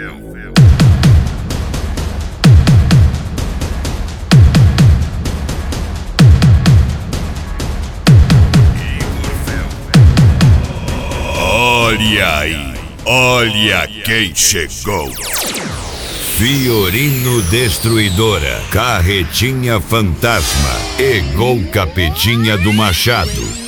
Olha aí, olha quem chegou. Fiorino Destruidora, Carretinha Fantasma e Gol Capetinha do Machado.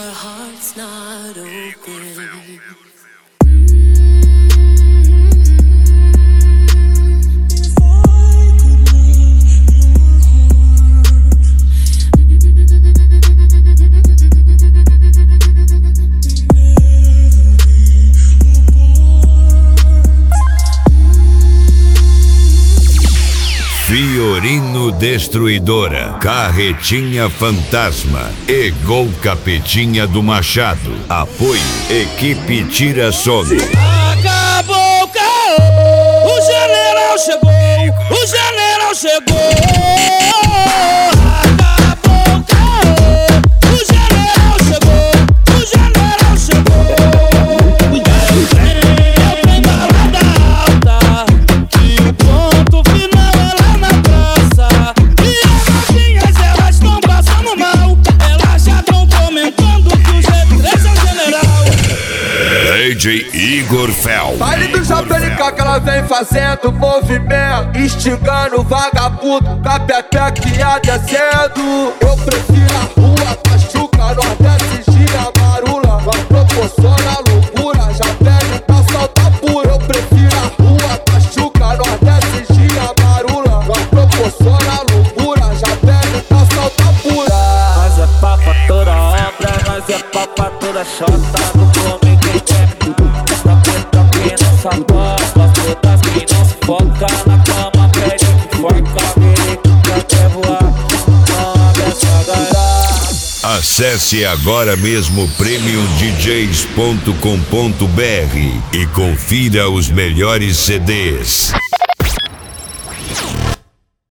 Fiorino Destruidora, Carretinha Fantasma e Gol Capetinha do Machado. Apoio Equipe Tira Sono. Acabou o caô, o general chegou, o general chegou. Acabou o caô, o general chegou, o general chegou. Eu tenho balada alta, e o ponto final é lá na praça. E as novinhas elas estão passando mal, elas já estão comentando que o G3 é o general. DJ Igor Fel. Baile do Japelica que ela vem fazendo movimento, instigando vagabundo, capetequinha descendo. Eu prefiro a rua, Pachuca, Nordeste, Gira, Marula. Vai proporciona loucura, já pede pra soltar pura. Eu prefiro a rua, Pachuca, Nordeste, Gira, Marula. Vai proporciona loucura, já pede pra soltar pura. Nós é papa toda obra, nós é papa toda chota. Do come quem quer, tá preta quem não sabola. Todas quem não se foca na cama, pede que forca. Verica quer voar, não abre essa garagem. Acesse agora mesmo premiumdjs.com.br e confira os melhores CDs.